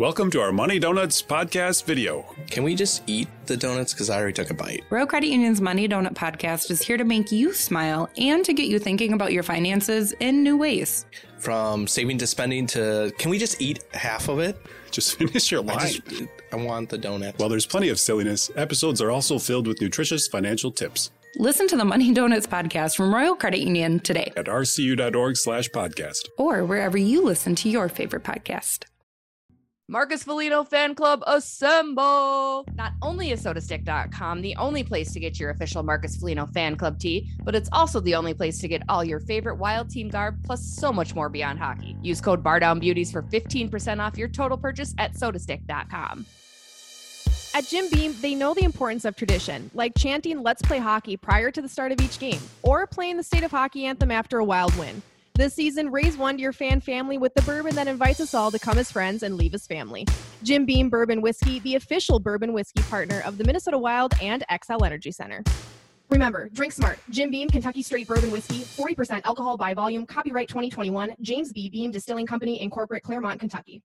Welcome to our Money Donuts podcast video. Can we just eat the donuts? Because I already took a bite. Royal Credit Union's Money Donut podcast is here to make you smile and to get you thinking about your finances in new ways. From saving to spending to, can we just eat half of it? Just finish your line. I want the donut. While there's plenty of silliness, episodes are also filled with nutritious financial tips. Listen to the Money Donuts podcast from Royal Credit Union today At rcu.org/podcast. or wherever you listen to your favorite podcast. Marcus Foligno Fan Club assemble! Not only is SodaStick.com the only place to get your official Marcus Foligno Fan Club tee, but it's also the only place to get all your favorite Wild Team garb, plus so much more beyond hockey. Use code BarDownBeauties for 15% off your total purchase at SodaStick.com. At Jim Beam, they know the importance of tradition, like chanting "Let's play hockey" prior to the start of each game, or playing the State of Hockey anthem after a Wild win. This season, raise one to your fan family with the bourbon that invites us all to come as friends and leave as family. Jim Beam Bourbon Whiskey, the official bourbon whiskey partner of the Minnesota Wild and XL Energy Center. Remember, drink smart. Jim Beam Kentucky Straight Bourbon Whiskey, 40% alcohol by volume, copyright 2021, James B. Beam Distilling Company, Incorporate, Claremont, Kentucky.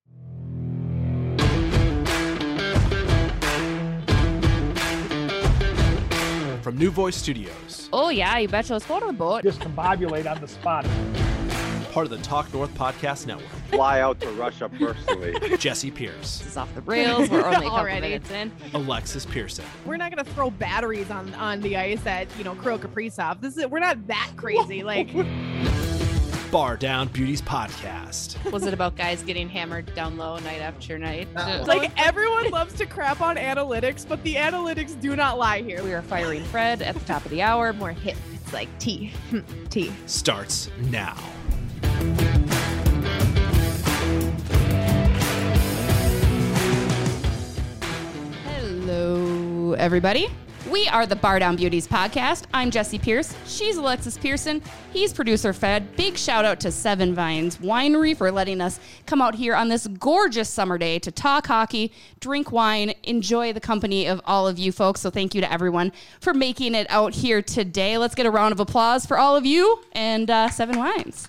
From New Voice Studios. Oh yeah, you betcha. Let's go to the boat. Discombobulate on the spot. Part of the Talk North Podcast Network. Fly out to Russia personally. Jesse Pierce. This is off the rails. We're only a couple Already. minutes in. Alexis Pearson. We're not going to throw batteries on the ice at, Kirill Kaprizov. We're not that crazy. Bar Down Beauties Podcast. Was it about guys getting hammered down low night after night? Everyone loves to crap on analytics, but the analytics do not lie here. We are firing Fred at the top of the hour. More hit. It's like T. T. Starts now. Hello, everybody. We are the Bar Down Beauties podcast. I'm Jesse Pierce. She's Alexis Pearson. He's producer Fed. Big shout out to Seven Vines Winery for letting us come out here on this gorgeous summer day to talk hockey, drink wine, enjoy the company of all of you folks. So thank you to everyone for making it out here today. Let's get a round of applause for all of you and Seven Wines.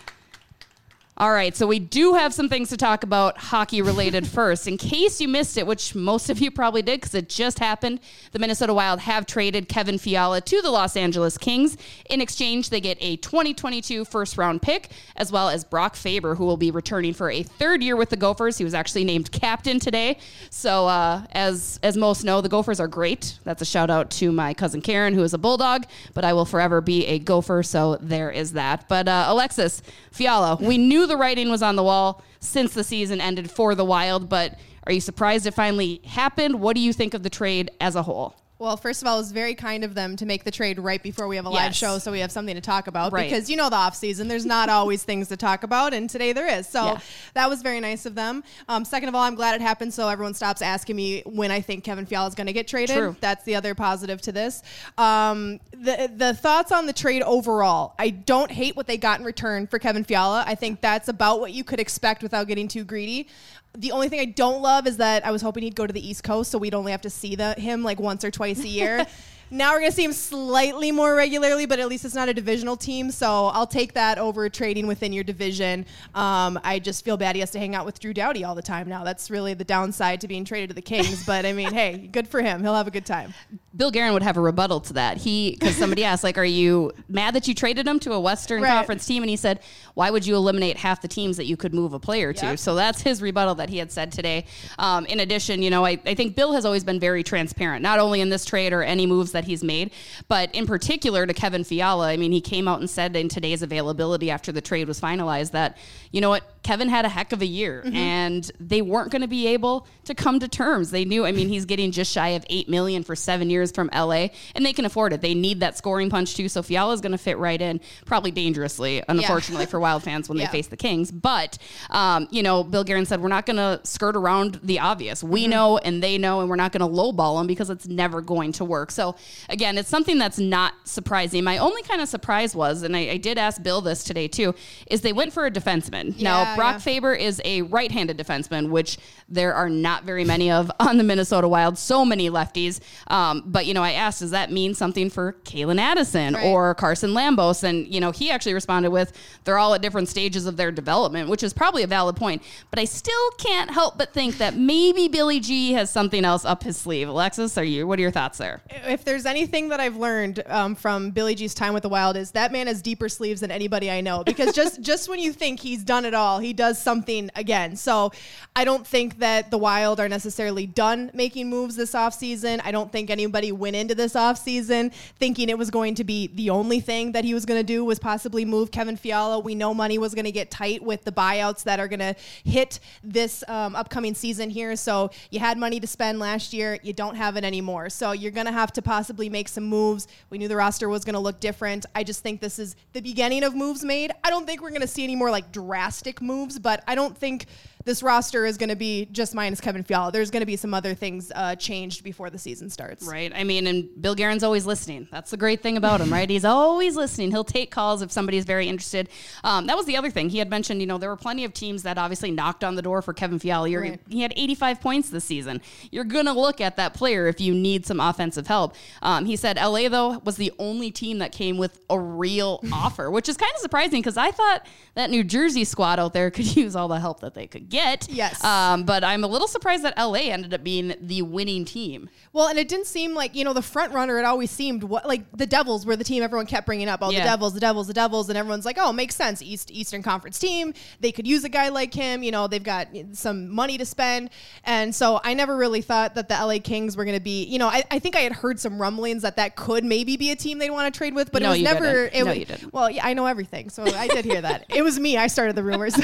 All right, so we do have some things to talk about hockey-related first. In case you missed it, which most of you probably did because it just happened, the Minnesota Wild have traded Kevin Fiala to the Los Angeles Kings. In exchange, they get a 2022 first-round pick, as well as Brock Faber, who will be returning for a third year with the Gophers. He was actually named captain today. So as most know, the Gophers are great. That's a shout-out to my cousin Karen, who is a Bulldog, but I will forever be a Gopher, so there is that. But Alexis, Fiala, we knew the writing was on the wall since the season ended for the Wild, but are you surprised it finally happened? What do you think of the trade as a whole? Well, first of all, it was very kind of them to make the trade right before we have a live show, so we have something to talk about. Right. Because the off season, there's not always things to talk about, and today there is. So that was very nice of them. Second of all, I'm glad it happened so everyone stops asking me when I think Kevin Fiala is going to get traded. True. That's the other positive to this. The thoughts on the trade overall, I don't hate what they got in return for Kevin Fiala. I think that's about what you could expect without getting too greedy. The only thing I don't love is that I was hoping he'd go to the East Coast so we'd only have to see him like once or twice a year. Now we're going to see him slightly more regularly, but at least it's not a divisional team, so I'll take that over trading within your division. I just feel bad he has to hang out with Drew Doughty all the time now. That's really the downside to being traded to the Kings, but I mean, hey, good for him. He'll have a good time. Bill Guerin would have a rebuttal to that. Because somebody asked, are you mad that you traded him to a Western Conference team? And he said, why would you eliminate half the teams that you could move a player to? So that's his rebuttal that he had said today. In addition, I think Bill has always been very transparent, not only in this trade or any moves that he's made, but in particular to Kevin Fiala. I mean, he came out and said in today's availability after the trade was finalized that, Kevin had a heck of a year and they weren't going to be able to come to terms. They knew, he's getting just shy of $8 million for 7 years from LA and they can afford it. They need that scoring punch too. So Fiala is going to fit right in, probably dangerously, unfortunately for Wild fans when they face the Kings. But, Bill Guerin said, we're not going to skirt around the obvious. We know and they know, and we're not going to lowball them because it's never going to work. So again, it's something that's not surprising. My only kind of surprise was, and I did ask Bill this today too, is they went for a defenseman. Now, Brock Faber is a right-handed defenseman, which there are not very many of on the Minnesota Wild. So many lefties. But, I asked, does that mean something for Kalen Addison Right. or Carson Lambos? And, he actually responded with, they're all at different stages of their development, which is probably a valid point. But I still can't help but think that maybe Billy G has something else up his sleeve. Alexis, what are your thoughts there? If there's anything that I've learned from Billy G's time with the Wild is that man has deeper sleeves than anybody I know, because just when you think he's done it all, he does something again. So I don't think that the Wild are necessarily done making moves this offseason. I don't think anybody went into this offseason thinking it was going to be the only thing that he was going to do was possibly move Kevin Fiala. We know money was going to get tight with the buyouts that are going to hit this upcoming season here. So you had money to spend last year. You don't have it anymore. So you're going to have to possibly make some moves. We knew the roster was going to look different. I just think this is the beginning of moves made. I don't think we're going to see any more like drastic moves, but I don't think this roster is going to be just minus Kevin Fiala. There's going to be some other things changed before the season starts. Right. I mean, and Bill Guerin's always listening. That's the great thing about him, right? He's always listening. He'll take calls if somebody's very interested. That was the other thing. He had mentioned, there were plenty of teams that obviously knocked on the door for Kevin Fiala. Right. He had 85 points this season. You're going to look at that player if you need some offensive help. He said LA, though, was the only team that came with a real offer, which is kind of surprising because I thought that New Jersey squad out there could use all the help that they could get. Yes. But I'm a little surprised that LA ended up being the winning team. Well, and it didn't seem like, the front runner, it always seemed like the Devils were the team everyone kept bringing up. Oh, Yeah. the Devils. And everyone's like, oh, makes sense. Eastern Conference team. They could use a guy like him. They've got some money to spend. And so I never really thought that the LA Kings were going to be, I think I had heard some rumblings that could maybe be a team they'd want to trade with, but No, it was you never. didn't. No, you didn't. Well, yeah, I know everything. So I did hear that. It was me. I started the rumors.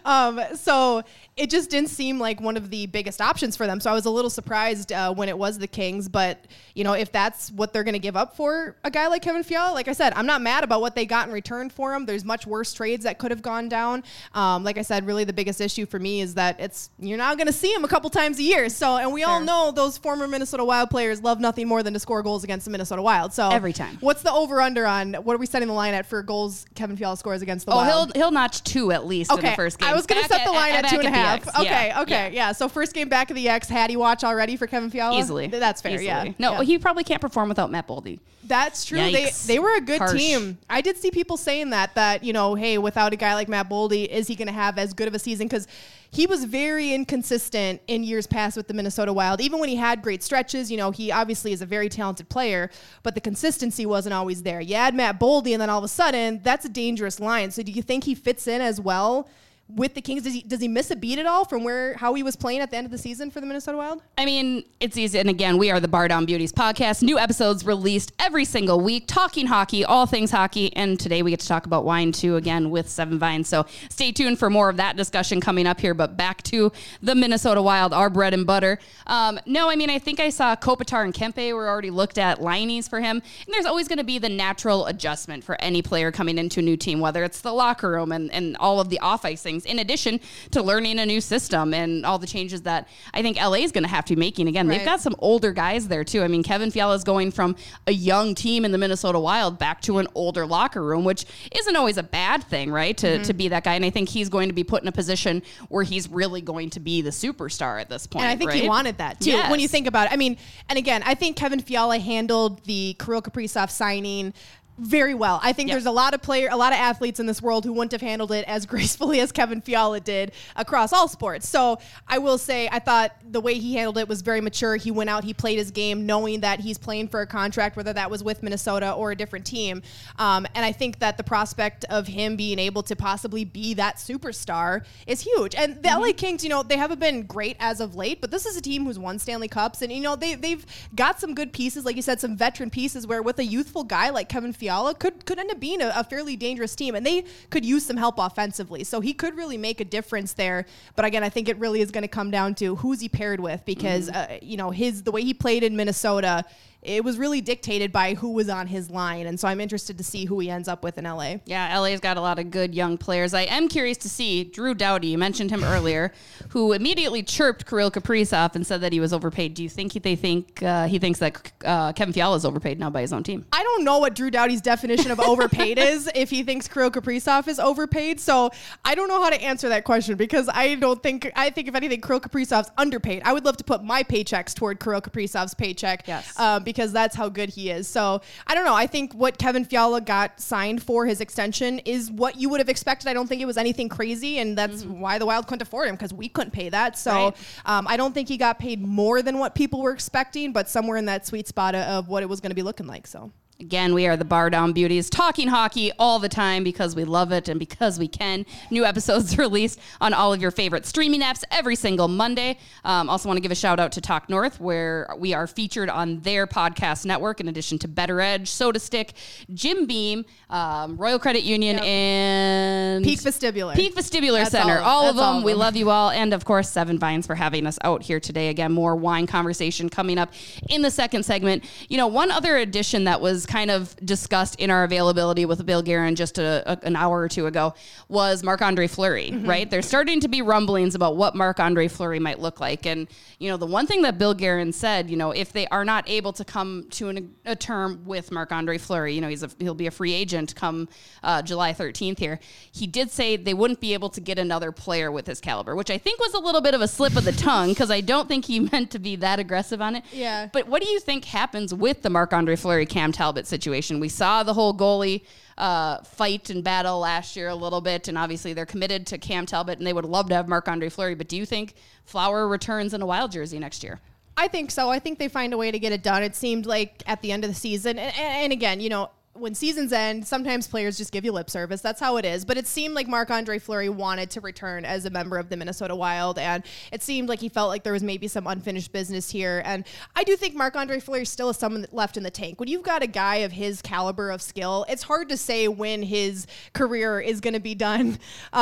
So it just didn't seem like one of the biggest options for them. So I was a little surprised when it was the Kings. But, if that's what they're going to give up for a guy like Kevin Fiala, like I said, I'm not mad about what they got in return for him. There's much worse trades that could have gone down. Like I said, really the biggest issue for me is that you're not going to see him a couple times a year. So, and we all know those former Minnesota Wild players love nothing more than to score goals against the Minnesota Wild. So every time. What's the over-under on, what are we setting the line at for goals Kevin Fiala scores against the Wild? He'll notch 2 at least in the first game. I was going to set the line at 2.5. Okay. Yeah. So first game back of the X, Hattie watch already for Kevin Fiala? Easily. That's fair, Easily. yeah. No, he probably can't perform without Matt Boldy. That's true. Yikes. They were a good Harsh. team. I did see people saying that, hey, without a guy like Matt Boldy, is he going to have as good of a season? Because he was very inconsistent in years past with the Minnesota Wild. Even when he had great stretches, he obviously is a very talented player, but the consistency wasn't always there. You add Matt Boldy, and then all of a sudden, that's a dangerous line. So do you think he fits in as well with the Kings? Does he miss a beat at all from how he was playing at the end of the season for the Minnesota Wild? I mean, it's easy. And again, we are the Bar Down Beauties podcast. New episodes released every single week, talking hockey, all things hockey. And today we get to talk about wine too, again, with Seven Vines. So stay tuned for more of that discussion coming up here. But back to the Minnesota Wild, our bread and butter. I think I saw Kopitar and Kempe were already looked at lineys for him. And there's always going to be the natural adjustment for any player coming into a new team, whether it's the locker room and all of the off-ice things, in addition to learning a new system and all the changes that I think LA is going to have to be making. Again, Right. They've got some older guys there too. I mean, Kevin Fiala is going from a young team in the Minnesota Wild back to an older locker room, which isn't always a bad thing, right? To be that guy. And I think he's going to be put in a position where he's really going to be the superstar at this point. And I think right? he wanted that too. Yes. When you think about it, I mean, and again, I think Kevin Fiala handled the Kirill Kaprizov signing very well. I think there's a lot of athletes in this world who wouldn't have handled it as gracefully as Kevin Fiala did across all sports. So I will say, I thought the way he handled it was very mature. He went out, he played his game knowing that he's playing for a contract, whether that was with Minnesota or a different team. And I think that the prospect of him being able to possibly be that superstar is huge. And the LA Kings, they haven't been great as of late, but this is a team who's won Stanley Cups. And, they've got some good pieces, like you said, some veteran pieces where with a youthful guy like Kevin Fiala could end up being a fairly dangerous team, and they could use some help offensively. So he could really make a difference there. But again, I think it really is going to come down to who's he paired with, because the way he played in Minnesota, it was really dictated by who was on his line. And so I'm interested to see who he ends up with in LA. Yeah, LA's got a lot of good young players. I am curious to see Drew Doughty, you mentioned him earlier, who immediately chirped Kirill Kaprizov and said that he was overpaid. Do you think he thinks that Kevin Fiala is overpaid now by his own team? I don't know what Drew Doughty's definition of overpaid is, if he thinks Kirill Kaprizov is overpaid. So I don't know how to answer that question, because I think if anything, Kirill Kaprizov's underpaid. I would love to put my paychecks toward Kirill Kaprizov's paycheck. Yes. because that's how good he is. So I don't know. I think what Kevin Fiala got signed for his extension is what you would have expected. I don't think it was anything crazy, and that's why the Wild couldn't afford him, because we couldn't pay that. So I don't think he got paid more than what people were expecting, but somewhere in that sweet spot of what it was going to be looking like. So. Again, we are the Bar Down Beauties, talking hockey all the time because we love it and because we can. New episodes released on all of your favorite streaming apps every single Monday. Also want to give a shout out to Talk North, where we are featured on their podcast network, in addition to Better Edge, Soda Stick, Jim Beam, Royal Credit Union, and Peak Vestibular. Peak Vestibular That's Center. All of them. We love you all. And of course, Seven Vines for having us out here today. Again, more wine conversation coming up in the second segment. You know, one other addition that was kind of discussed in our availability with Bill Guerin just an hour or two ago was Marc-Andre Fleury, right? There's starting to be rumblings about what Marc-Andre Fleury might look like. And, you know, the one thing that Bill Guerin said, you know, if they are not able to come to a term with Marc-Andre Fleury, you know, he'll be a free agent come July 13th here. He did say they wouldn't be able to get another player with his caliber, which I think was a little bit of a slip of the tongue, because I don't think he meant to be that aggressive on it. Yeah. But what do you think happens with the Marc-Andre Fleury, Cam Talbot situation? We saw the whole goalie fight and battle last year a little bit, and obviously they're committed to Cam Talbot, and they would love to have Marc-Andre Fleury. But do you think Flower returns in a Wild jersey next year? I think so. I think they find a way to get it done. It seemed like at the end of the season, and again, you know, when seasons end, sometimes players just give you lip service. That's how it is. But it seemed like Marc-Andre Fleury wanted to return as a member of the Minnesota Wild, and it seemed like he felt like there was maybe some unfinished business here. And I do think Marc-Andre Fleury still has someone left in the tank. When you've got a guy of his caliber of skill, it's hard to say when his career is going to be done.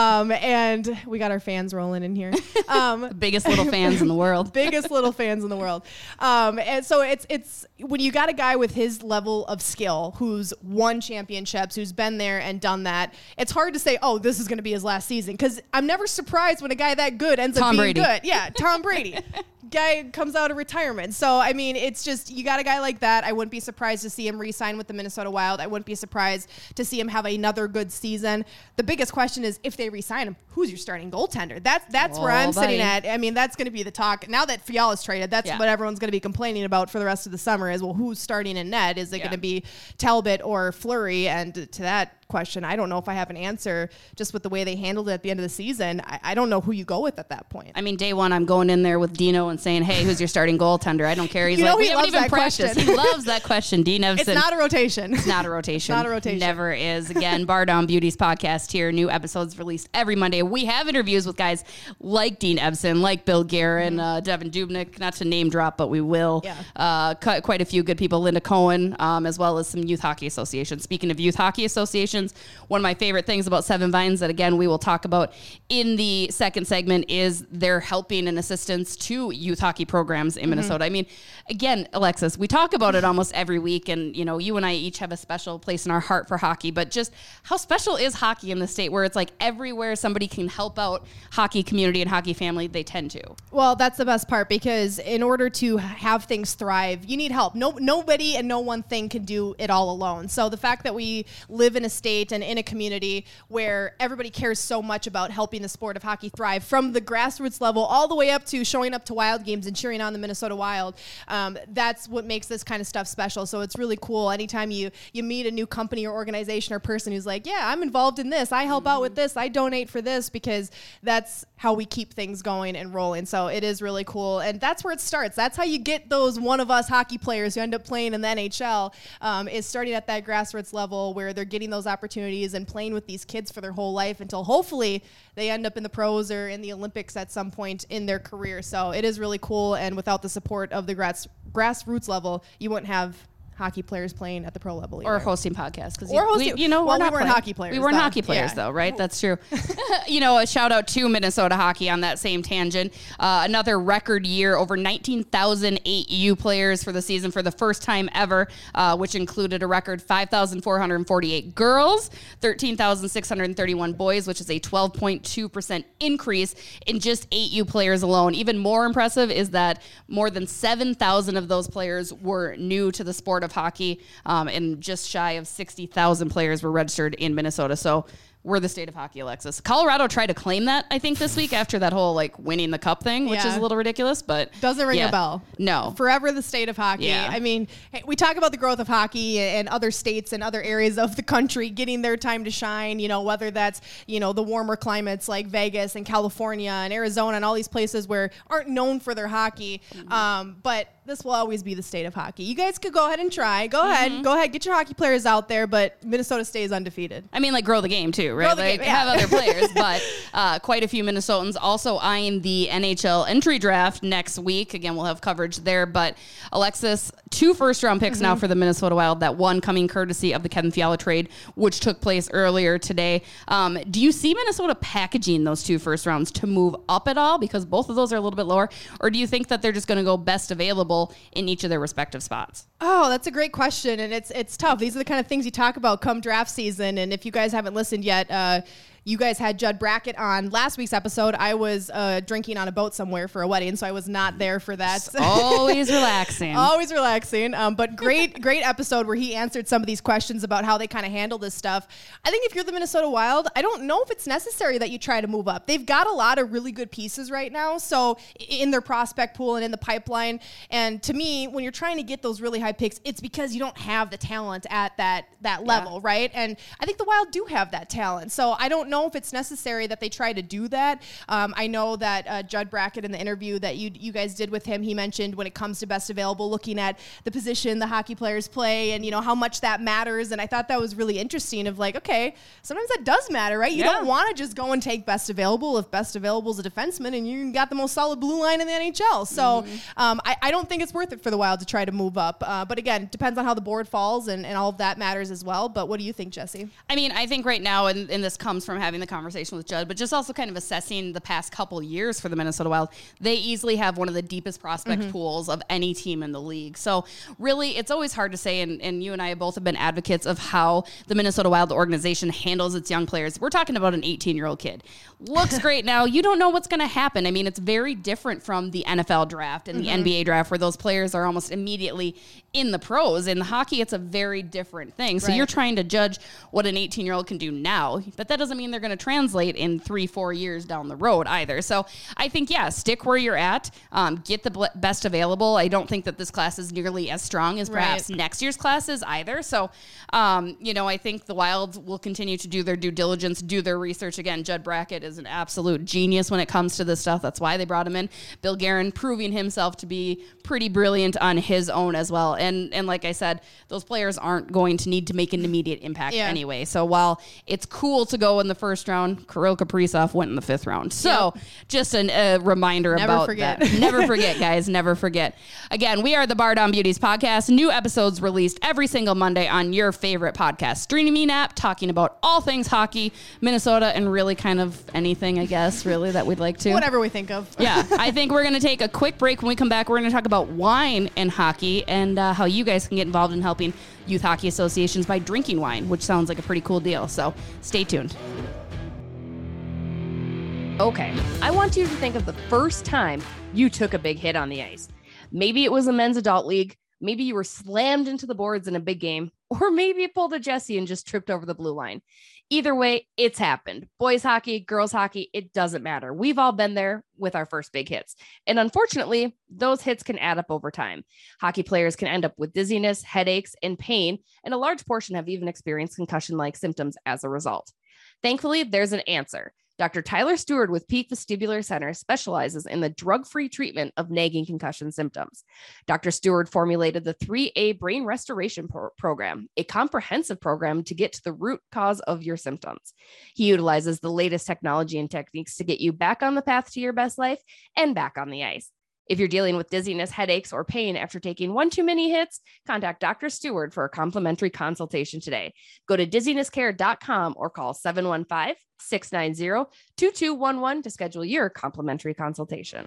And we got our fans rolling in here. The biggest little fans in the world. Biggest little fans in the world. And so it's when you got a guy with his level of skill who's won championships, who's been there and done that, it's hard to say, oh, this is going to be his last season, because I'm never surprised when a guy that good ends up being good. Yeah, Tom Brady. Guy comes out of retirement. So, I mean, it's just, you got a guy like that. I wouldn't be surprised to see him re-sign with the Minnesota Wild. I wouldn't be surprised to see him have another good season. The biggest question is, if they re-sign him, who's your starting goaltender? That's where I'm sitting at. I mean, that's going to be the talk. Now that Fiala's traded, that's what everyone's going to be complaining about for the rest of the summer is, well, who's starting in net? Is it going to be Talbot or Fleury? And to that question, I don't know if I have an answer just with the way they handled it at the end of the season. I don't know who you go with at that point. I mean, day one, I'm going in there with Dino and saying, hey, who's your starting goaltender? I don't care. He's like, we haven't even practiced. He loves that question, Dean Evson. It's not a rotation. It's not a rotation. Not a rotation. Never is. Again, Bar Down Beauties podcast here. New episodes released every Monday. We have interviews with guys like Dean Evson, like Bill Guerin, Devin Dubnyk, not to name drop, but we will. Yeah. Quite a few good people. Linda Cohen, as well as some youth hockey associations. Speaking of youth hockey associations, one of my favorite things about Seven Vines that, again, we will talk about in the second segment is their helping and assistance to youth hockey programs in Minnesota. I mean, again, Alexis, we talk about it almost every week, and, you know, you and I each have a special place in our heart for hockey, but just how special is hockey in the state, where it's like everywhere somebody can help out hockey community and hockey family, they tend to. Well, that's the best part, because in order to have things thrive, you need help. Nobody and no one thing can do it all alone. So the fact that we live in a state and in a community where everybody cares so much about helping the sport of hockey thrive, from the grassroots level all the way up to showing up to Wild games and cheering on the Minnesota Wild, that's what makes this kind of stuff special. So it's really cool anytime you meet a new company or organization or person who's like, yeah, I'm involved in this, I help out with this, I donate for this, because that's how we keep things going and rolling. So it is really cool, and that's where it starts. That's how you get those one of us hockey players who end up playing in the NHL, is starting at that grassroots level where they're getting those opportunities and playing with these kids for their whole life until hopefully they end up in the pros or in the Olympics at some point in their career. So it is really cool, and without the support of the grassroots level, you wouldn't have hockey players playing at the pro level either. Or hosting podcasts. Because we weren't hockey players. We weren't hockey players, though, right? That's true. You know, a shout out to Minnesota hockey on that same tangent. Another record year, over 19,000 AU players for the season for the first time ever, which included a record 5,448 girls, 13,631 boys, which is a 12.2% increase in just AU players alone. Even more impressive is that more than 7,000 of those players were new to the sport of hockey, and just shy of 60,000 players were registered in Minnesota. So we're the state of hockey, Alexis. Colorado tried to claim that, I think, this week after that whole like winning the cup thing, which is a little ridiculous, but doesn't ring a bell. No. Forever the state of hockey. Yeah. I mean, hey, we talk about the growth of hockey and other states and other areas of the country getting their time to shine, you know, whether that's, you know, the warmer climates like Vegas and California and Arizona and all these places where aren't known for their hockey. But this will always be the state of hockey. You guys could go ahead and try. Go ahead, get your hockey players out there, but Minnesota stays undefeated. I mean, like, grow the game too, right? Like, have other players, but quite a few Minnesotans also eyeing the NHL entry draft next week. Again, we'll have coverage there, but Alexis, 2 first-round picks now for the Minnesota Wild, that one coming courtesy of the Kevin Fiala trade, which took place earlier today. Do you see Minnesota packaging those 2 first rounds to move up at all? Because both of those are a little bit lower. Or do you think that they're just going to go best available in each of their respective spots? Oh, that's a great question, and it's tough. These are the kind of things you talk about come draft season, and if you guys haven't listened yet, you guys had Judd Brackett on last week's episode. I was drinking on a boat somewhere for a wedding, so I was not there for that. It's always relaxing. Always relaxing. But great episode where he answered some of these questions about how they kind of handle this stuff. I think if you're the Minnesota Wild, I don't know if it's necessary that you try to move up. They've got a lot of really good pieces right now, so in their prospect pool and in the pipeline. And to me, when you're trying to get those really high picks, it's because you don't have the talent at that level, right? And I think the Wild do have that talent. So I don't know if it's necessary that they try to do that. I know that Judd Brackett in the interview that you guys did with him, he mentioned when it comes to best available, looking at the position the hockey players play and, you know, how much that matters. And I thought that was really interesting of like, okay, sometimes that does matter, right? You don't want to just go and take best available if best available is a defenseman and you got the most solid blue line in the NHL. So I don't think it's worth it for the Wild to try to move up. But again, depends on how the board falls and all of that matters as well. But what do you think, Jesse? I mean, I think right now, and this comes from having the conversation with Judd, but just also kind of assessing the past couple years for the Minnesota Wild, they easily have one of the deepest prospect pools of any team in the league. So really, it's always hard to say, and you and I both have been advocates of how the Minnesota Wild organization handles its young players. We're talking about an 18-year-old kid. Looks great now. You don't know what's going to happen. I mean, it's very different from the NFL draft and the NBA draft where those players are almost immediately in the pros. In hockey, it's a very different thing. So you're trying to judge what an 18-year-old can do now, but that doesn't mean they're going to translate in 3-4 years down the road either. So I think, stick where you're at, get the best available. I don't think that this class is nearly as strong as perhaps next year's class is either. So, I think the Wild will continue to do their due diligence, do their research. Again, Judd Brackett is an absolute genius when it comes to this stuff. That's why they brought him in. Bill Guerin proving himself to be pretty brilliant on his own as well. And like I said, those players aren't going to need to make an immediate impact anyway. So while it's cool to go in the first round, Kirill Kaprizov went in the 5th round. So just a reminder about that. Never forget, guys. Never forget. Again, we are the Bar Down Beauties podcast. New episodes released every single Monday on your favorite podcast streaming app, talking about all things hockey, Minnesota, and really kind of anything, I guess, really, that we'd like to. Whatever we think of. I think we're going to take a quick break. When we come back, we're going to talk about wine and hockey and how you guys can get involved in helping youth hockey associations by drinking wine, which sounds like a pretty cool deal. So stay tuned. Okay, I want you to think of the first time you took a big hit on the ice. Maybe it was a men's adult league. Maybe you were slammed into the boards in a big game, or maybe you pulled a Jesse and just tripped over the blue line. Either way, it's happened. Boys hockey, girls hockey, it doesn't matter. We've all been there with our first big hits. And unfortunately, those hits can add up over time. Hockey players can end up with dizziness, headaches, and pain, and a large portion have even experienced concussion-like symptoms as a result. Thankfully, there's an answer. Dr. Tyler Stewart with Peak Vestibular Center specializes in the drug-free treatment of nagging concussion symptoms. Dr. Stewart formulated the 3A Brain Restoration Program, a comprehensive program to get to the root cause of your symptoms. He utilizes the latest technology and techniques to get you back on the path to your best life and back on the ice. If you're dealing with dizziness, headaches, or pain after taking one too many hits, contact Dr. Stewart for a complimentary consultation today. Go to dizzinesscare.com or call 715-690-2211 to schedule your complimentary consultation.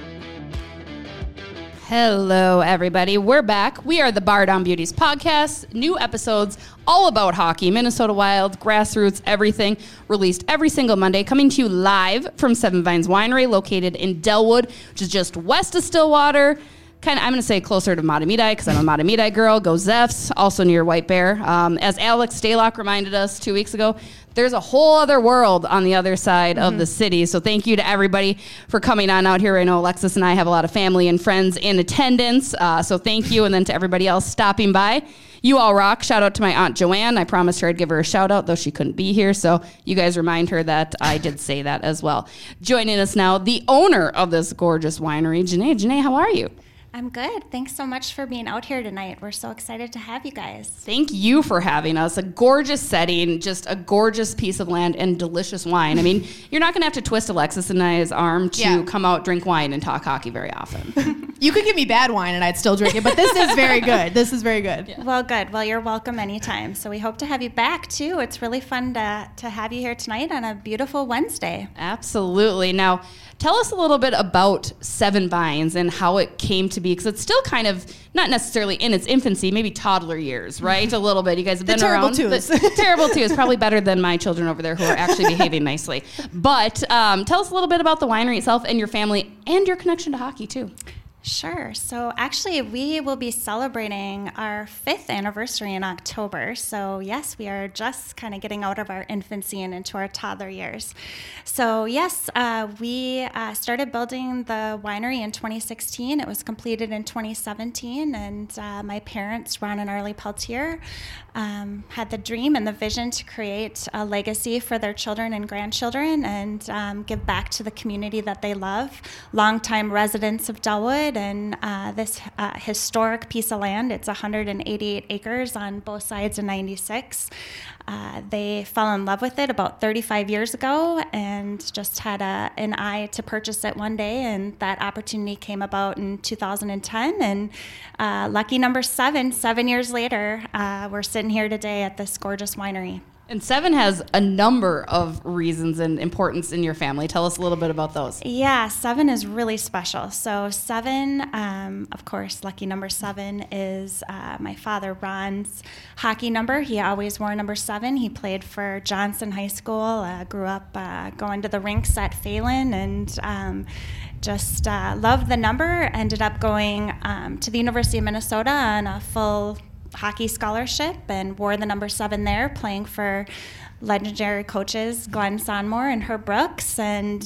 Hello, everybody. We're back. We are the Bar Down Beauties podcast. New episodes all about hockey, Minnesota Wild, grassroots, everything, released every single Monday, coming to you live from Seven Vines Winery, located in Delwood, which is just west of Stillwater, I'm going to say closer to Matamidi because I'm a Matamidi girl. Go Zeffs, also near White Bear. As Alex Stalock reminded us 2 weeks ago, there's a whole other world on the other side of the city. So thank you to everybody for coming on out here. I know Alexis and I have a lot of family and friends in attendance. So thank you. And then to everybody else stopping by. You all rock. Shout out to my Aunt Joanne. I promised her I'd give her a shout out, though she couldn't be here. So you guys remind her that I did say that as well. Joining us now, the owner of this gorgeous winery, Janae. Janae, how are you? I'm good. Thanks so much for being out here tonight. We're so excited to have you guys. Thank you for having us. A gorgeous setting, just a gorgeous piece of land and delicious wine. I mean, you're not going to have to twist Alexis and I's arm to come out, drink wine, and talk hockey very often. You could give me bad wine and I'd still drink it, but this is very good. This is very good. Yeah. Well, good. Well, you're welcome anytime. So we hope to have you back, too. It's really fun to have you here tonight on a beautiful Wednesday. Absolutely. Now, tell us a little bit about Seven Vines and how it came to be, because it's still kind of not necessarily in its infancy, maybe toddler years, right? A little bit. You guys have been around. Terrible Twos. Probably better than my children over there who are actually behaving nicely. But tell us a little bit about the winery itself and your family and your connection to hockey, too. Sure. So actually, we will be celebrating our 5th anniversary in October. So yes, we are just kind of getting out of our infancy and into our toddler years. So yes, we started building the winery in 2016. It was completed in 2017. And my parents, Ron and Arlie Peltier, had the dream and the vision to create a legacy for their children and grandchildren and give back to the community that they love. Longtime residents of Dellwood and this historic piece of land. It's 188 acres on both sides of 96. They fell in love with it about 35 years ago and just had an eye to purchase it one day, and that opportunity came about in 2010. And lucky number 7 years later, we're sitting here today at this gorgeous winery. And Seven has a number of reasons and importance in your family. Tell us a little bit about those. Yeah, 7 is really special. So 7, of course, lucky number 7 is my father Ron's hockey number. He always wore number 7. He played for Johnson High School, grew up going to the rinks at Phelan, and just loved the number. Ended up going to the University of Minnesota on a full hockey scholarship and wore the number 7 there, playing for legendary coaches Glenn Sonmore and Herb Brooks. And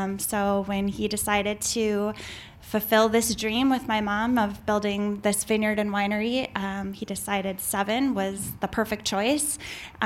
so when he decided to fulfill this dream with my mom of building this vineyard and winery, he decided 7 was the perfect choice.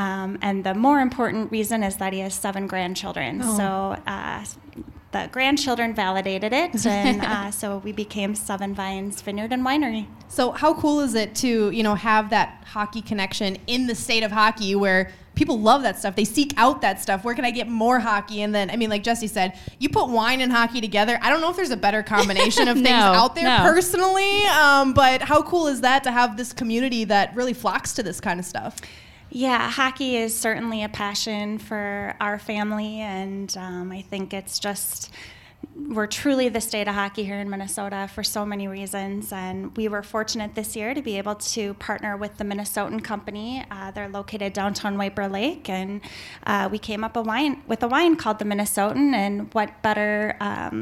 And the more important reason is that he has 7 grandchildren. Oh. So the grandchildren validated it, and so we became Seven Vines Vineyard and Winery. So how cool is it to, have that hockey connection in the state of hockey where people love that stuff. They seek out that stuff. Where can I get more hockey? And then, like Jesse said, you put wine and hockey together. I don't know if there's a better combination of things out there personally, but how cool is that to have this community that really flocks to this kind of stuff? Yeah, hockey is certainly a passion for our family, and I think it's just, we're truly the state of hockey here in Minnesota for so many reasons, and we were fortunate this year to be able to partner with the Minnesotan company. They're located downtown White Bear Lake, and we came up with a wine called the Minnesotan, and what better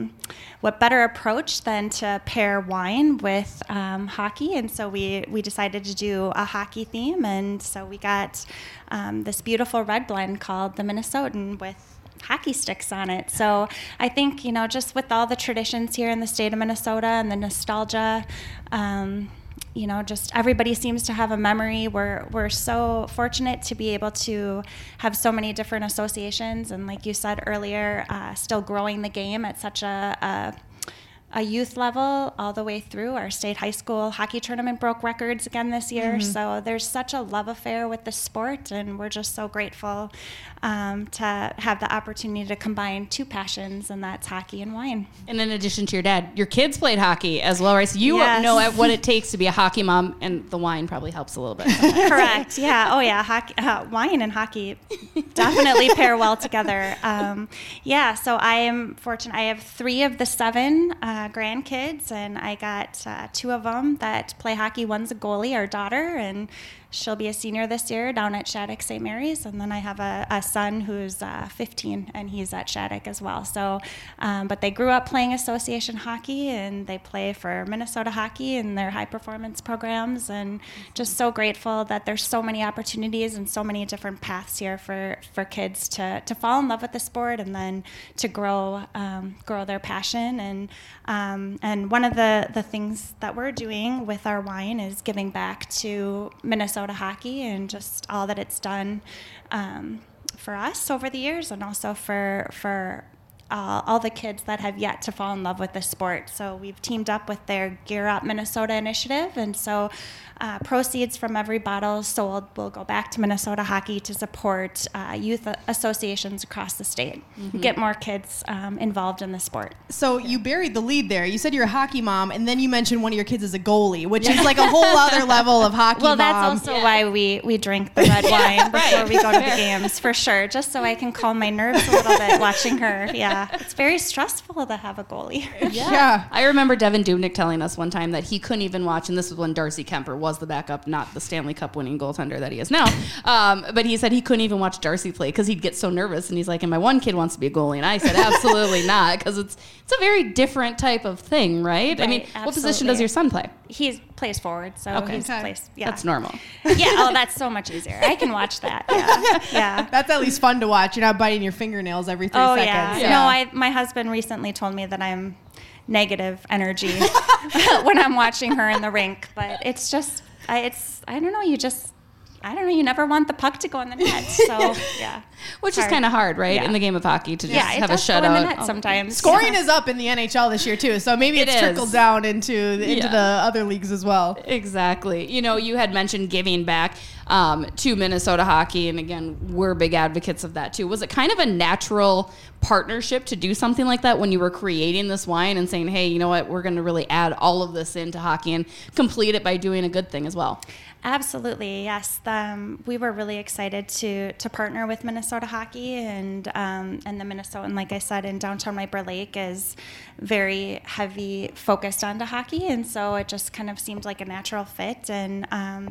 approach than to pair wine with hockey. And so we decided to do a hockey theme, and so we got this beautiful red blend called the Minnesotan with hockey sticks on it. So I think, just with all the traditions here in the state of Minnesota and the nostalgia, just everybody seems to have a memory. We're so fortunate to be able to have so many different associations, and like you said earlier, still growing the game at such a youth level all the way through. Our state high school hockey tournament broke records again this year. Mm-hmm. So there's such a love affair with the sport, and we're just so grateful to have the opportunity to combine 2 passions, and that's hockey and wine. And in addition to your dad, your kids played hockey as well, right? So you know what it takes to be a hockey mom, and the wine probably helps a little bit. Correct. Yeah. Oh, yeah. Hockey, wine and hockey definitely pair well together. So I am fortunate. I have 3 of the 7 grandkids, and I got 2 of them that play hockey. One's a goalie, our daughter, and she'll be a senior this year down at Shattuck St. Mary's. And then I have a son who's 15, and he's at Shattuck as well. So, but they grew up playing association hockey, and they play for Minnesota Hockey in their high performance programs. And just so grateful that there's so many opportunities and so many different paths here for kids to fall in love with the sport and then to grow their passion. And one of the things that we're doing with our wine is giving back to Minnesota Hockey and just all that it's done for us over the years, and also for all the kids that have yet to fall in love with the sport. So we've teamed up with their Gear Up Minnesota initiative, and so proceeds from every bottle sold will go back to Minnesota Hockey to support youth associations across the state, get more kids involved in the sport. So you buried the lead there. You said you're a hockey mom, and then you mentioned one of your kids is a goalie, which is like a whole other level of hockey well, mom. that's also why we drink the red wine before we go to the games, for sure, just so I can calm my nerves a little bit watching her. Yeah, it's very stressful to have a goalie. Yeah. I remember Devin Dubnyk telling us one time that he couldn't even watch, and this was when Darcy Kemper was the backup, not the Stanley Cup winning goaltender that he is now. But he said he couldn't even watch Darcy play because he'd get so nervous. And he's like, and my one kid wants to be a goalie. And I said, absolutely not, because it's a very different type of thing, right? I mean, absolutely. what position does your son play? He plays forward, so Okay. he plays. Yeah, That's normal. Yeah, that's so much easier. I can watch that. Yeah. That's at least fun to watch. You're not biting your fingernails every 3 Oh seconds. yeah. No, my husband recently told me that I'm negative energy when I'm watching her in the rink, but it's just, I don't know. You never want the puck to go in the net. So yeah, Which is kind of hard, right? In the game of hockey to just have a shutout. Go in the net sometimes. Scoring is up in the NHL this year too, so maybe it's trickled down into the other leagues as well. Exactly. You had mentioned giving back to Minnesota Hockey, and again, we're big advocates of that too. Was it kind of a natural partnership to do something like that when you were creating this wine and saying, hey, you know what, we're going to really add all of this into hockey and complete it by doing a good thing as well? Absolutely, yes. We were really excited to partner with Minnesota Hockey, and the Minnesotan, like I said, in downtown White Bear Lake is very heavy focused onto hockey, and so it just kind of seemed like a natural fit. And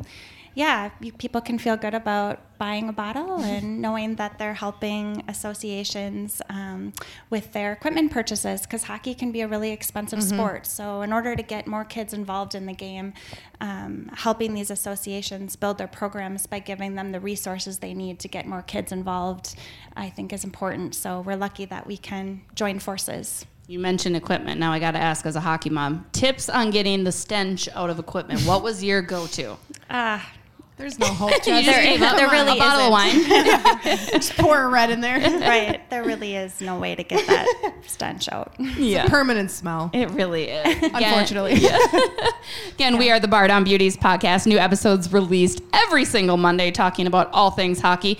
people can feel good about buying a bottle and knowing that they're helping associations with their equipment purchases, because hockey can be a really expensive sport. So in order to get more kids involved in the game, helping these associations build their programs by giving them the resources they need to get more kids involved, I think is important. So we're lucky that we can join forces. You mentioned equipment. Now I got to ask, as a hockey mom, tips on getting the stench out of equipment. What was your go-to? There's no hope. There really a bottle of wine. Just pour a red in there. Right. There really is no way to get that stench out. Yeah. It's a permanent smell. It really is. Unfortunately. Again, we are the Bar Down Beauties podcast. New episodes released every single Monday talking about all things hockey.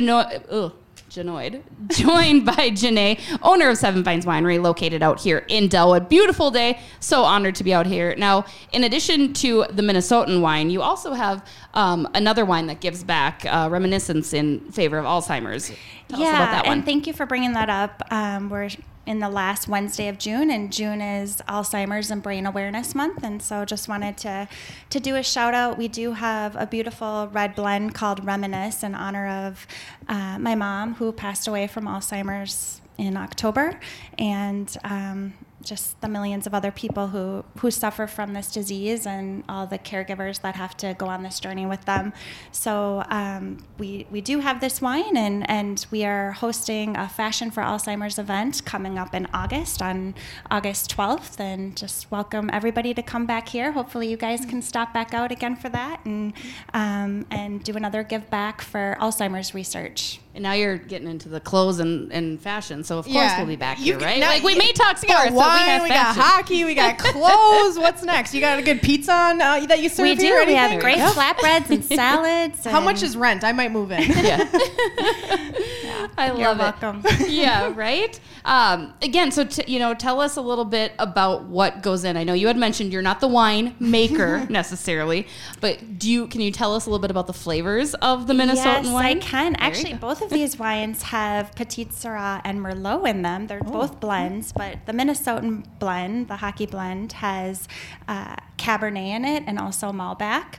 Joined by Janae, owner of Seven Vines Winery, located out here in Delwood. Beautiful day. So honored to be out here. Now, in addition to the Minnesotan wine, you also have another wine that gives back, Reminiscence in favor of Alzheimer's. Tell us about that one. And thank you for bringing that up. We're in the last Wednesday of June, and June is Alzheimer's and Brain Awareness Month, and so just wanted to do a shout out. We do have a beautiful red blend called Reminisce in honor of my mom, who passed away from Alzheimer's in October, and just the millions of other people who suffer from this disease, and all the caregivers that have to go on this journey with them. So we do have this wine, and we are hosting a Fashion for Alzheimer's event coming up in August, on August 12th, and just welcome everybody to come back here. Hopefully you guys can stop back out again for that, and do another give back for Alzheimer's research. And now you're getting into the clothes and fashion, so of course we'll be back here, right? Now, like we may talk sports, got wine, we got fashion. hockey, we got clothes. What's next? You got a good pizza on that you serve We do. here? We have great flatbreads and salads. How much is rent? I might move in. Yeah. I love You're it. welcome. Yeah, right? Again, so tell us a little bit about what goes in. I know you had mentioned you're not the wine maker necessarily, but can you tell us a little bit about the flavors of the Minnesotan wine? Yes, I can. Actually, both of these wines have Petite Syrah and Merlot in them. They're both blends, but the Minnesotan blend, the hockey blend, has Cabernet in it and also Malbec.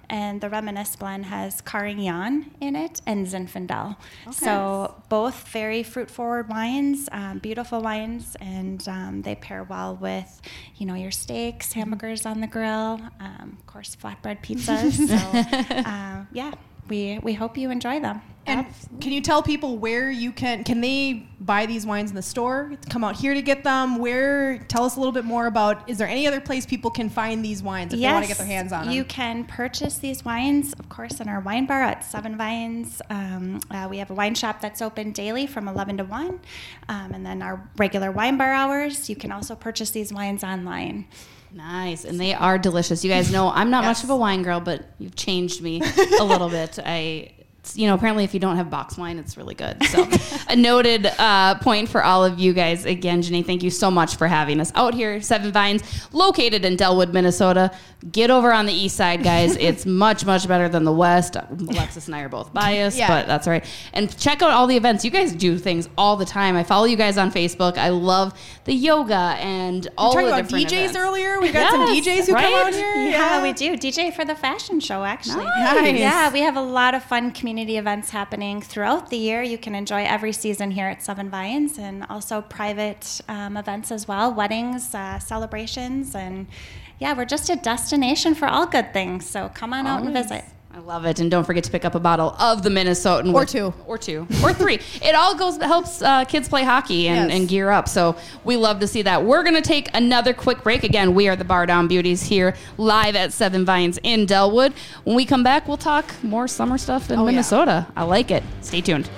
and the Reminisce blend has Carignan in it and Zinfandel. So both very fruit-forward wines, beautiful wines, and they pair well with, your steaks, hamburgers on the grill, of course, flatbread pizzas. So, we hope you enjoy them. And can you tell people where can they buy these wines in the store? Come out here to get them? Tell us a little bit more about, is there any other place people can find these wines if they want to get their hands on them? You can purchase these wines, of course, in our wine bar at Seven Vines. We have a wine shop that's open daily from 11 to 1. And then our regular wine bar hours, you can also purchase these wines online. Nice. And they are delicious. You guys know I'm not much of a wine girl, but you've changed me a little bit. Apparently if you don't have box wine, it's really good. So a noted point for all of you guys. Again, Janae, thank you so much for having us out here. Seven Vines, located in Delwood, Minnesota. Get over on the east side, guys. It's much, much better than the west. Alexis and I are both biased, but that's all right. And check out all the events. You guys do things all the time. I follow you guys on Facebook. I love the yoga and all the different DJs events. Earlier. We got some DJs who come out here. Yeah, we do. DJ for the fashion show, actually. Nice. Yeah, we have a lot of fun community events happening throughout the year. You can enjoy every season here at Seven Vines, and also private events as well, weddings, celebrations, and we're just a destination for all good things. So come on out and visit. I love it. And don't forget to pick up a bottle of the Minnesotan. Or two. Or 3. It all helps kids play hockey and gear up. So we love to see that. We're going to take another quick break. Again, we are the Bar Down Beauties here live at Seven Vines in Delwood. When we come back, we'll talk more summer stuff in Minnesota. I like it. Stay tuned.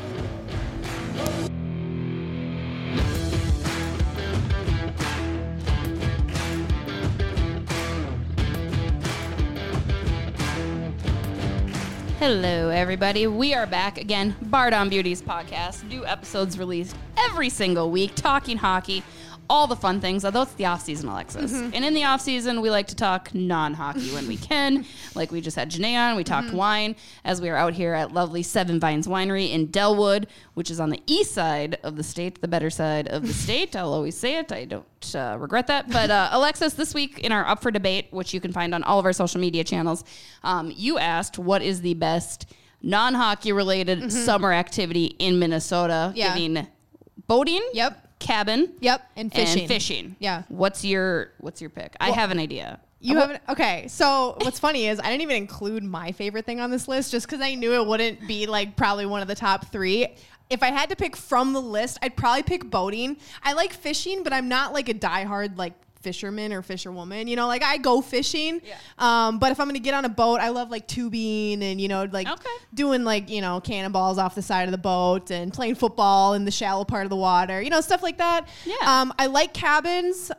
Hello, everybody. We are back again. Bar Down Beauties podcast. New episodes released every single week, talking hockey, all the fun things, although it's the off-season, Alexis. And in the off-season, we like to talk non-hockey when we can. Like we just had Janae on. We talked wine as we are out here at lovely Seven Vines Winery in Delwood, which is on the east side of the state, the better side of the state. I'll always say it. I don't regret that. But Alexis, this week in our Up for Debate, which you can find on all of our social media channels, you asked what is the best non-hockey related summer activity in Minnesota, giving boating, cabin, and fishing. Yeah. What's your pick? I have an idea. Okay, so what's funny is I didn't even include my favorite thing on this list just because I knew it wouldn't be probably one of the top 3. If I had to pick from the list, I'd probably pick boating. I like fishing, but I'm not a diehard fisherman or fisherwoman, I go fishing. But if I'm going to get on a boat, I love tubing and, doing cannonballs off the side of the boat and playing football in the shallow part of the water, stuff like that. I like cabins.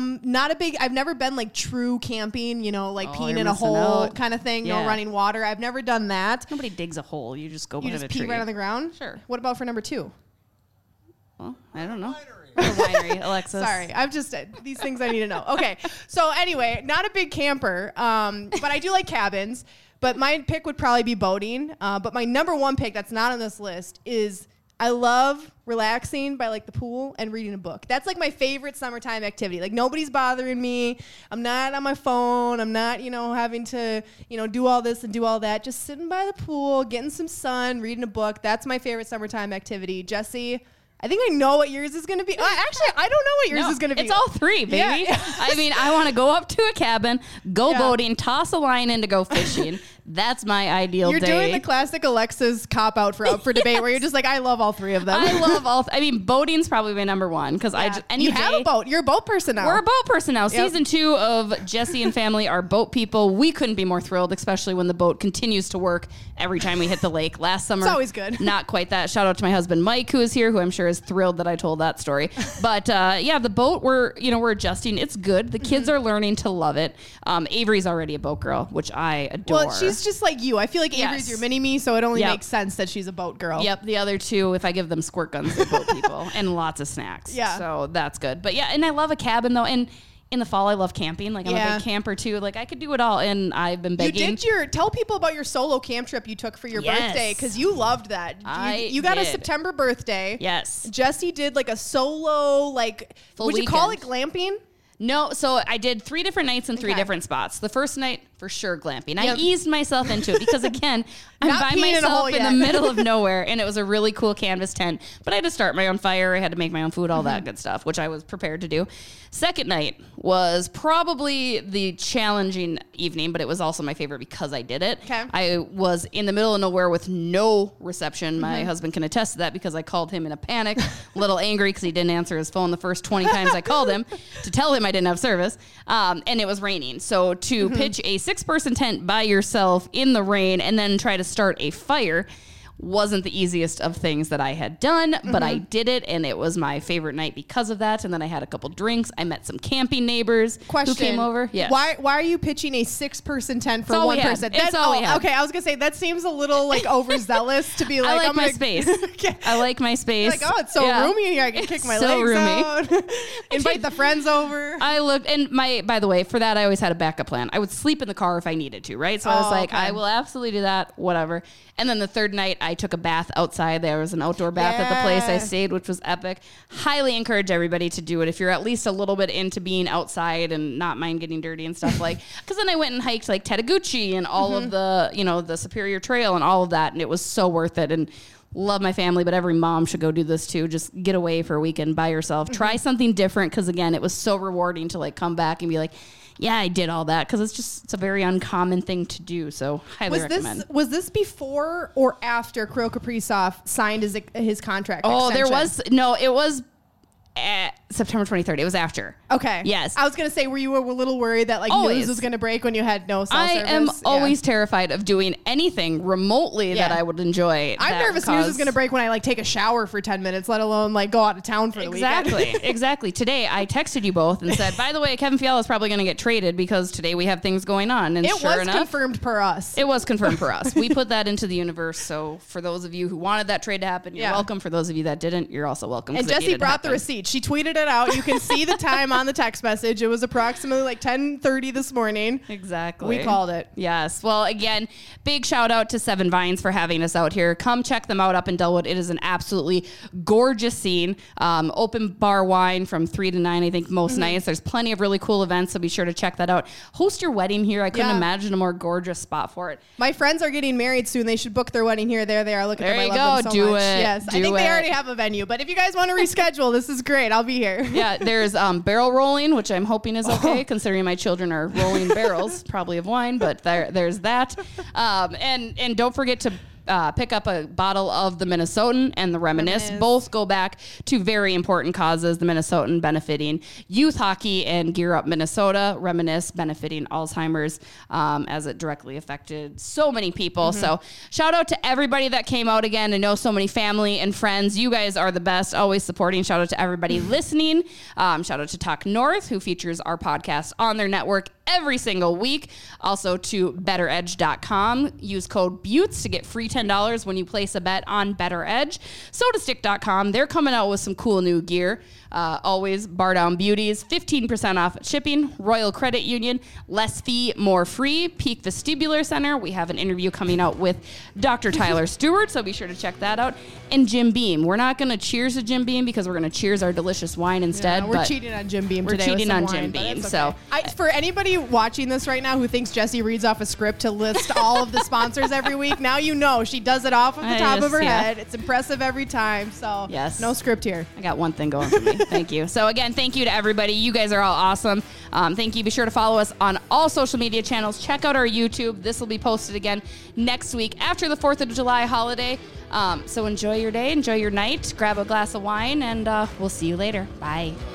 I've never been true camping, peeing in a hole kind of thing, no running water. I've never done that. Nobody digs a hole. You just go by the tree. You just pee right on the ground? Sure. What about for number 2? Well, I don't know. Winery, Alexis. Sorry, I'm just these things I need to know. Okay, so anyway, not a big camper, but I do like cabins. But my pick would probably be boating. But my number 1 pick that's not on this list is I love relaxing by the pool and reading a book. That's my favorite summertime activity. Nobody's bothering me. I'm not on my phone. I'm not having to do all this and do all that. Just sitting by the pool, getting some sun, reading a book. That's my favorite summertime activity. Jesse, I think I know what yours is going to be. Actually, I don't know what yours is going to be. It's all 3, baby. Yeah. I mean, I want to go up to a cabin, go boating, toss a line in to go fishing. That's my ideal day. You're doing the classic Alexa's cop-out for Up for Debate where you're just I love all 3 of them. I love all. I mean, boating's probably my number 1 because you have a boat. You're a boat person now. We're a boat person now. Yep. Season 2 of Jesse and Family are boat people. We couldn't be more thrilled, especially when the boat continues to work every time we hit the lake. Last summer, it's always good. Not quite that. Shout out to my husband Mike, who is here, who I'm sure is thrilled that I told that story. But the boat we're adjusting. It's good. The kids are learning to love it. Avery's already a boat girl, which I adore. Well, she's just like you. I feel like Avery's your mini-me, so it only makes sense that she's a boat girl. Yep. The other 2, if I give them squirt guns, they're boat people. And lots of snacks. Yeah. So that's good. But and I love a cabin, though. And in the fall, I love camping. I'm a big camper, too. I could do it all. And I've been begging. Tell people about your solo camp trip you took for your birthday, because you loved that. You got a September birthday. Yes. Jesse did a solo, full would you call it glamping? No, so I did 3 different nights in 3 different spots. The first night, for sure glamping. I eased myself into it because, again, I'm Not by peeing in a hole myself in the middle of nowhere, and it was a really cool canvas tent. But I had to start my own fire. I had to make my own food, all that good stuff, which I was prepared to do. Second night was probably the challenging evening, but it was also my favorite because I did it. Okay. I was in the middle of nowhere with no reception. My husband can attest to that because I called him in a panic, a little angry because he didn't answer his phone the first 20 times I called him to tell him I didn't have service. And it was raining. So to pitch a 6-person tent by yourself in the rain and then try to start a fire wasn't the easiest of things that I had done, but I did it, and it was my favorite night because of that. And then I had a couple drinks. I met some camping neighbors who came over. Yeah. Why are you pitching a 6-person tent for all one we had. person? It's all we had. Okay, I was gonna say that seems a little like overzealous to be like. I like I'm my gonna- space. Okay. I like my space. Like, oh, it's so roomy in here. I can kick my so legs roomy. out. Invite the friends over. I looked, and by the way, for that, I always had a backup plan. I would sleep in the car if I needed to, right? So I was like, okay. I will absolutely do that, whatever. And then the third night, I took a bath outside. There was an outdoor bath at the place I stayed, which was epic. Highly encourage everybody to do it if you're at least a little bit into being outside and not mind getting dirty and stuff like. Because then I went and hiked like Tataguchi and all of the, the Superior Trail and all of that, and it was so worth it. And love my family, but every mom should go do this too. Just get away for a weekend by yourself. Try something different because, again, it was so rewarding to like come back and be like, yeah, I did all that, because it's a very uncommon thing to do. So highly recommend. Was this before or after Kirill Kaprizov signed his contract? Oh, extension? it was September 23rd. It was after. Okay. Yes. I was going to say, were you a little worried that like Always. news was going to break when you had no cell I service? am always terrified of doing anything remotely that I would enjoy. I'm nervous news is going to break when I like take a shower for 10 minutes, let alone like go out of town for the weekend. Exactly. Today I texted you both and said, by the way, Kevin Fiala is probably going to get traded because today we have things going on. And it sure was enough, confirmed per us. It was confirmed for us. We put that into the universe. So for those of you who wanted that trade to happen, you're welcome. For those of you that didn't, you're also welcome. And Jessie brought the receipt. She tweeted it out. You can see the time on the text message. It was approximately like 10:30 this morning. Exactly. We called it. Yes. Well, again, big shout out to Seven Vines for having us out here. Come check them out up in Delwood. It is an absolutely gorgeous scene. Open bar wine from 3 to 9, I think, most nights. There's plenty of really cool events, so be sure to check that out. Host your wedding here. I couldn't imagine a more gorgeous spot for it. My friends are getting married soon. They should book their wedding here. There they are. Look at them. There you I love go. them so Do much. it. Yes. I think they already have a venue, but if you guys want to reschedule, this is great. I'll be here. Yeah, there's barrel rolling, which I'm hoping is okay, considering my children are rolling barrels, probably of wine, but there's that. And don't forget to pick up a bottle of the Minnesotan and the Reminisce. Both go back to very important causes. The Minnesotan benefiting youth hockey and Gear Up Minnesota. Reminisce benefiting Alzheimer's, as it directly affected so many people. So shout out to everybody that came out again. I know so many family and friends. You guys are the best, always supporting. Shout out to everybody listening. Shout out to Talk North, who features our podcast on their network every single week. Also to BetterEdge.com. Use code BUTES to get free $10 when you place a bet on Better Edge. SodaStick.com. They're coming out with some cool new gear. Always Bar Down Beauties, 15% off shipping. Royal Credit Union, less fee, more free. Peak Vestibular Center. We have an interview coming out with Dr. Tyler Stewart, so be sure to check that out. And Jim Beam. We're not going to cheers to Jim Beam because we're going to cheers our delicious wine instead. Yeah, we're cheating on Jim Beam today. We're cheating on wine, Jim Beam. okay. So for anybody watching this right now who thinks Jessie reads off a script to list all of the sponsors every week, now you know she does it off of the top of her head. It's impressive every time. So no script here. I got one thing going for me. Thank you. So again, thank you to everybody. You guys are all awesome. Thank you. Be sure to follow us on all social media channels. Check out our YouTube. This will be posted again next week after the 4th of July holiday. So enjoy your day, enjoy your night, grab a glass of wine, and we'll see you later. Bye.